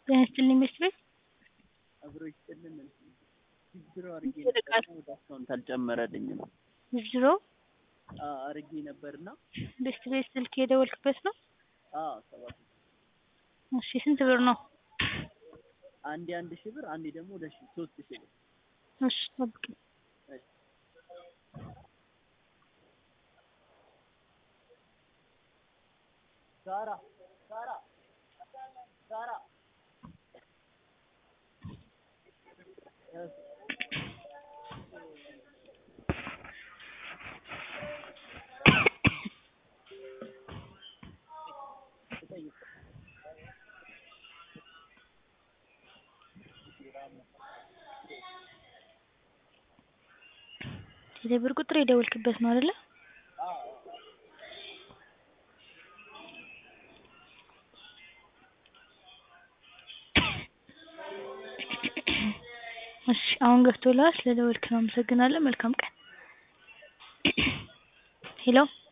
ጤናይስጥልኝ ቤት አብሮ ይስጥልን ቢዝሮ አርጌ ነበር ወደ አካውንት አልጨመረልኝም ቢዝሮ አርጌ ነበርና ቤት ስልክ የደወልክበት ነው? ሰባት እሺ ስንት ብር ነው? አንዴ 1000 ብር አንዴ ደግሞ 3000 ብር እሺ ጠብቅ ሳራ የብር ቁጥር የደወልክበት ነው አይደለ? እሺ አሁን ገብቶልሃል። ስለደወልክ አመሰግናለሁ። መልካም ቀን። ሄሎ